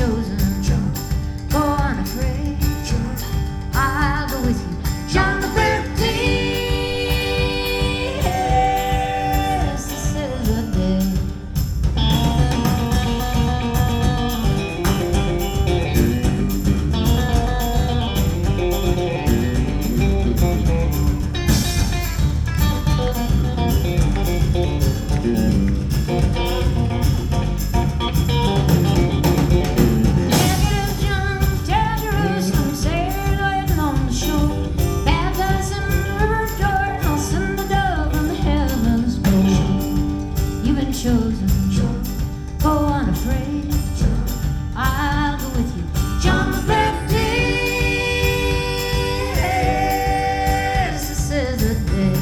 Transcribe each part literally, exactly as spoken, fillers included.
chosen. Go unafraid. I'll go with you. John the Baptist. This is the day. Chosen, go unafraid. I'll go with you. John the Baptist. This is the day.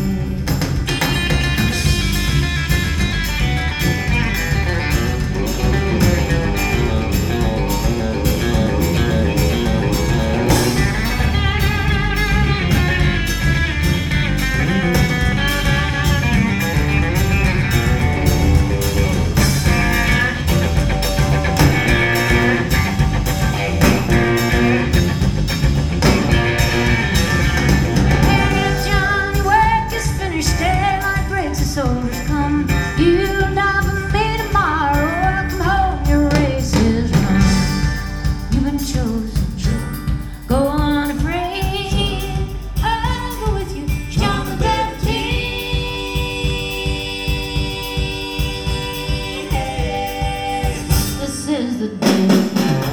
Soldiers come, you'll never meet tomorrow. Welcome home, your race is run. You've been chosen, go unafraid. I'll go with you, John the Baptist. This is the day.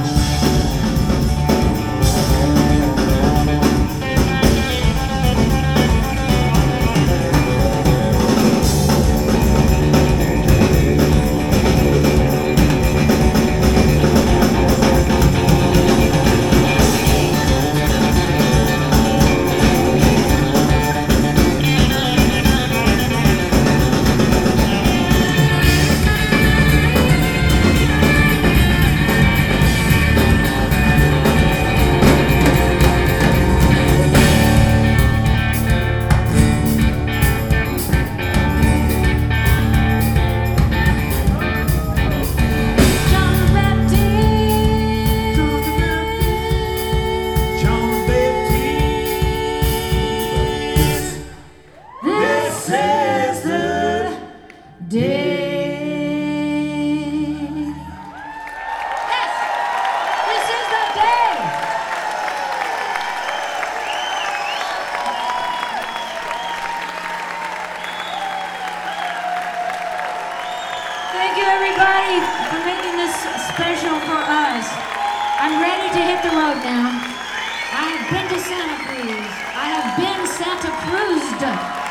Thank you, everybody, for making this special for us. I'm ready to hit the road now. I have been to Santa Cruz. I have been Santa Cruzed.